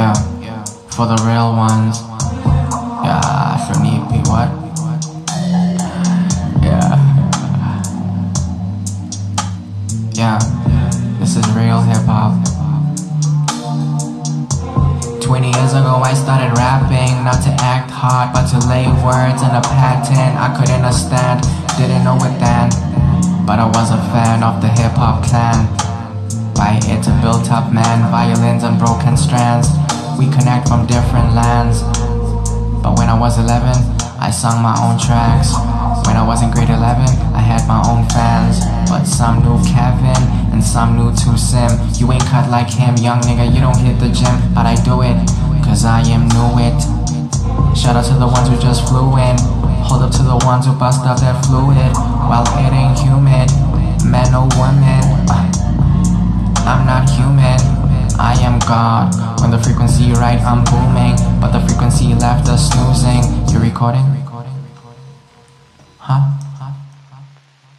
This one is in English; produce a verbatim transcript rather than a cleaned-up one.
Yeah, for the real ones. Yeah, for me, what? Yeah. Yeah, this is real hip-hop. Twenty years ago I started rapping, not to act hard, but to lay words in a pattern I couldn't understand, didn't know it then. But I was a fan of the hip-hop clan. By it's a built-up man, violins and broken strands. We connect from different lands. But when I was eleven, I sung my own tracks. When I was in grade eleven, I had my own fans. But some knew Kevin, and some knew Two Sim. You ain't cut like him, young nigga, you don't hit the gym. But I do it, cause I am new it. Shout out to the ones who just flew in. Hold up to the ones who bust up their fluid. While it ain't humid, man or woman, I'm not human, I am God. When the frequency right, I'm booming, but the frequency left us snoozing. You recording? Huh?